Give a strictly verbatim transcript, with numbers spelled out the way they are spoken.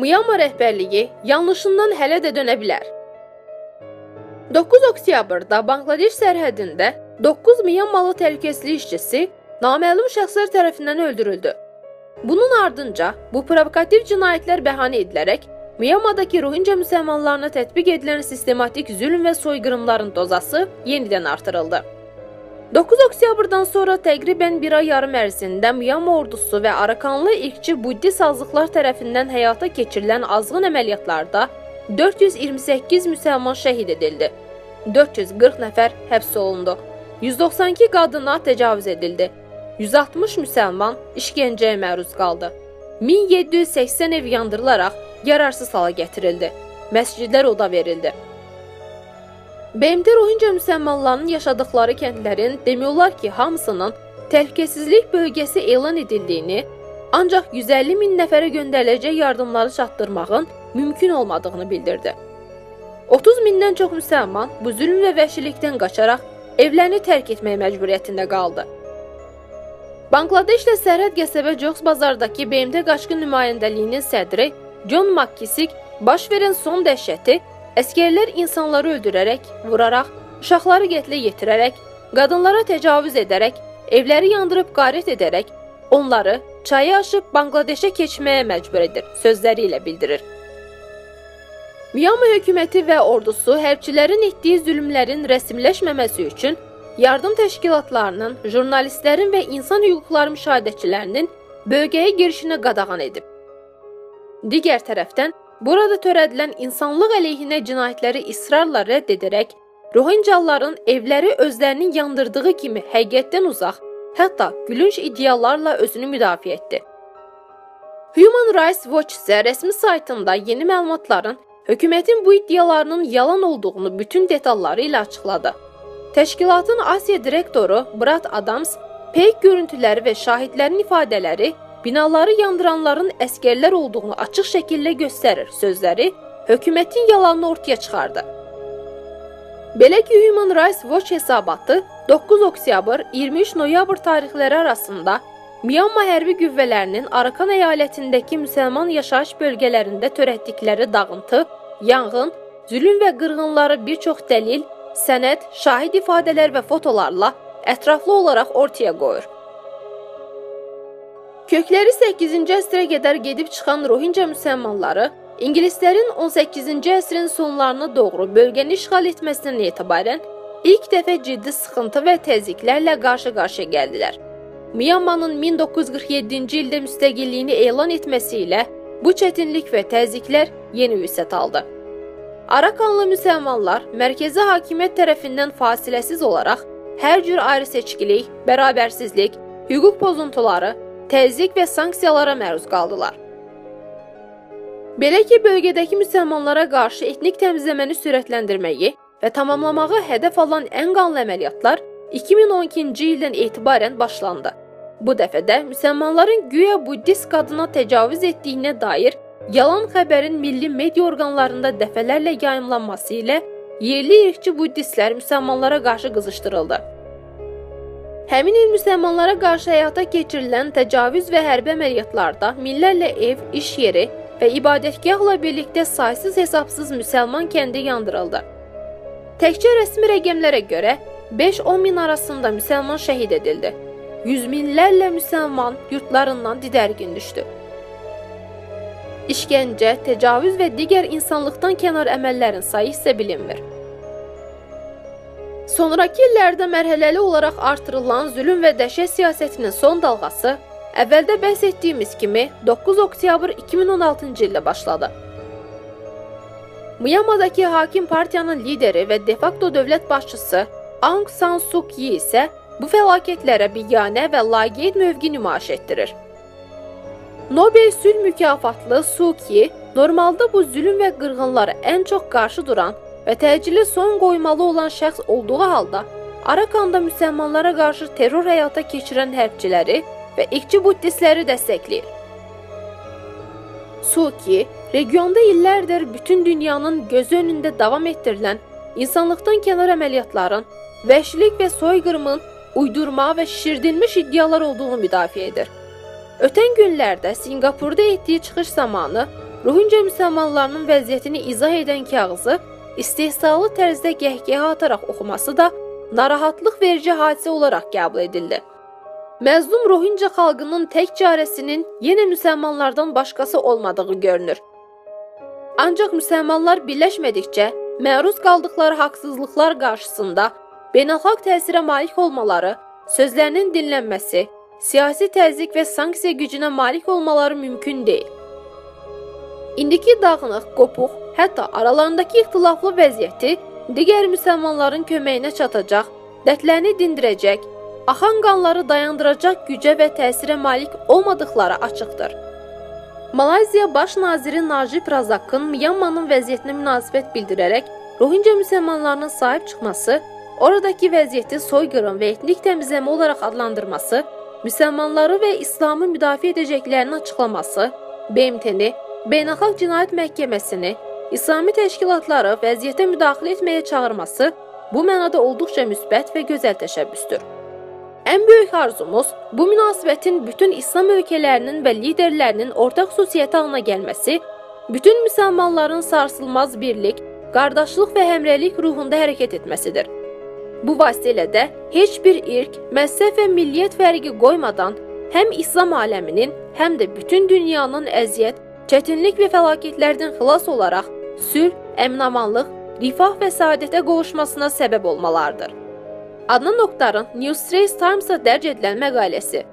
Myanma rəhbərliyi yanlışından hələ də dönə bilər. doqquz oktyabrda Bangladeş sərhədində doqquz Myanmalı təhlükəsizlik işçisi naməlum şəxslər tərəfindən öldürüldü. Bunun ardınca bu provokativ cinayətlər bəhanə edilərək Myanmadakı Rohingya müsəlmanlarına tətbiq edilən sistematik zülm və soyqırımların dozası yenidən artırıldı. doqquz oktyabrdan sonra təqribən bir ay yarım ərzində Myanma ordusu və Arakanlı irqçi Buddist azlıqlar tərəfindən həyata keçirilən azğın əməliyyatlarda dörd yüz iyirmi səkkiz müsəlman şəhid edildi. dörd yüz qırx nəfər həbs olundu. yüz doxsan iki qadına təcavüz edildi. yüz altmış müsəlman işgəncəyə məruz qaldı. min yeddi yüz səksən ev yandırılaraq yararsız hala gətirildi. Məscidlər oda verildi. B M T Rohingya müsəlmanlarının yaşadıkları kəndlərin demək olar ki, hamısının təhlükəsizlik bölgəsi elan edildiyini, ancaq yüz əlli min nəfərə göndəriləcək yardımları çatdırmağın mümkün olmadığını bildirdi. otuz mindən çox müsəlman bu zülm və vəhşilikdən qaçaraq evlərini tərk etmək məcburiyyətində qaldı. Bangladeshlə sərhəd qəsəbə Coxs Bazardakı B M T qaçqın nümayəndəliyinin sədri John McKissick baş verən son dəhşəti əskərlər insanları öldürərək, vuraraq, uşaqları qətlə yetirərək, qadınlara təcavüz edərək, evləri yandırıb qarət edərək, onları çayı aşıb Bangladeşə keçməyə məcbur edir sözləri ilə bildirir. Myanma hökuməti və ordusu hərbçilərin etdiyi zülmlərin rəsmiləşməməsi üçün yardım təşkilatlarının, jurnalistlərin və insan hüquqları müşahidəçilərinin bölgəyə girişini qadağan edib. Digər tərəfdən, burada törədilən insanlıq əleyhinə cinayətləri israrla rədd edərək, Rohingyalıların evləri özlərinin yandırdığı kimi həqiqətdən uzaq, hətta gülünc ideallarla özünü müdafiə etdi. Human Rights Watch isə rəsmi saytında yeni məlumatların hökumətin bu iddialarının yalan olduğunu bütün detalları ilə açıqladı. Təşkilatın Asiya direktoru Brad Adams, peyk görüntüləri və şahidlərin ifadələri binaları yandıranların əskərlər olduğunu açıq şəkildə göstərir sözləri hökumətin yalanını ortaya çıxardı. Belə ki, Human Rights Watch hesabatı doqquz oktyabr iyirmi üç noyabr tarixləri arasında Myanma hərbi qüvvələrinin Arakan əyalətindəki müsəlman yaşayış bölgələrində törətdikləri dağıntı, yanğın, zülm və qırğınları bir çox dəlil, sənəd, şahid ifadələr və fotolarla ətraflı olaraq ortaya qoyur. Kökləri səkkizinci əsrə qədər gedib çıxan Rohingya müsəlmanları İngilislərin on səkkizinci əsrin sonlarına doğru bölgəni işğal etməsindən etibarən ilk dəfə ciddi sıxıntı və təzyiqlərlə qarşı-qarşıya gəldilər. Myanmanın min doqquz yüz qırx yeddinci ildə müstəqilliyini elan etməsi ilə bu çətinlik və təzyiqlər yeni vüsət aldı. Arakanlı müsəlmanlar mərkəzi hakimiyyət tərəfindən fasiləsiz olaraq hər cür ayrı-seçkilik, bərabərsizlik, hüquq pozuntuları, təzyiq və sanksiyalara məruz qaldılar. Belə ki, bölgədəki müsəlmanlara qarşı etnik təmizləməni sürətləndirməyi və tamamlamağı hədəf alan ən qanlı əməliyyatlar iki min on ikinci ildən etibarən başlandı. Bu dəfə də müsəlmanların güya Buddist qadına təcavüz etdiyinə dair yalan xəbərin milli media orqanlarında dəfələrlə yayımlanması ilə yerli irqçi Buddistlər müsəlmanlara qarşı qızışdırıldı. Həmin il müsəlmanlara qarşı həyata keçirilən təcavüz və hərbi əməliyyatlarda minlərlə ev, iş yeri və ibadətgahla birlikdə saysız hesabsız müsəlman kəndi yandırıldı. Təkcə rəsmi rəqəmlərə görə beş on min arasında müsəlman şəhid edildi. Yüz minlərlə müsəlman yurtlarından didərgin düşdü. İşgəncə, təcavüz və digər insanlıqdan kənar əməllərin sayı isə bilinmir. Sonrakı illərdə mərhələli olaraq artırılan zülm və dəhşət siyasətinin son dalğası əvvəldə bəhs etdiyimiz kimi doqquz oktyabr iki min on altıncı ildə başladı. Myanmadakı hakim partiyanın lideri və de facto dövlət başçısı Aung San Suu Kyi isə bu fəlakətlərə biganə və laqeyd mövqe nümayiş etdirir. Nobel sülh mükafatlı Suu Kyi normalda bu zülm və qırğınlara ən çox qarşı duran və təcili son qoymalı olan şəxs olduğu halda Arakanda müsəlmanlara qarşı terror həyata keçirən hərbçiləri və irqçi buddistləri dəstəkləyir. Suu Kyi, regionda illərdir bütün dünyanın gözü önündə davam etdirilən insanlıqdan kənar əməliyyatların, vəhşilik və soyqırımın uydurma və şişirdilmiş iddialar olduğunu müdafiə edir. Ötən günlərdə Singapurda etdiyi çıxış zamanı Rohinca müsəlmanlarının vəziyyətini izah edən kağızı istehzalı tərzdə qəhqəhə ataraq oxuması da narahatlıq verici hadisə olaraq qəbul edildi. Məzlum Rohinca xalqının tək çarəsinin yenə müsəlmanlardan başqası olmadığı görünür. Ancaq müsəlmanlar birləşmədikcə məruz qaldıqları haqsızlıqlar qarşısında beynəlxalq təsirə malik olmaları, sözlərinin dinlənməsi, siyasi təzyiq və sanksiya gücünə malik olmaları mümkün deyil. İndiki dağınıq, qopuq, hətta aralarındakı ixtilaflı vəziyyəti digər müsəlmanların köməyinə çatacaq, dərdlərini dindirəcək, axan qanları dayandıracaq gücə və təsirə malik olmadıqları açıqdır. Malayziya Baş naziri Najib Razakın Myanmanın vəziyyətinə münasibət bildirərək Rohinca müsəlmanlarının sahib çıxması, oradakı vəziyyəti soyqırım və etnik təmizləmə olaraq adlandırması, müsəlmanları və İslamı müdafiə edəcəklərini açıqlaması, B M T-ni, Beynəlxalq Cinayət Məhkəməsini, İslami təşkilatları vəziyyətə müdaxilə etməyə çağırması bu mənada olduqca müsbət və gözəl təşəbbüsdür. Ən böyük arzumuz bu münasibətin bütün İslam ölkələrinin və liderlərinin ortaq xüsusiyyəti halına gəlməsi, bütün müsəlmanların sarsılmaz birlik, qardaşlıq və həmrəylik ruhunda hərəkət etməsidir. Bu vasitələ də heç bir irq, məzhəb və milliyyət fərqi qoymadan həm İslam aləminin, həm də bütün dünyanın əziyyət, çətinlik və fəlakətlərdən xilas olaraq sülh, əmin-amanlıq, rifah və saadətə qovuşmasına səbəb olmalardır. Adnan Oktarın New Straits Times-a dərc edilən məqaləsi.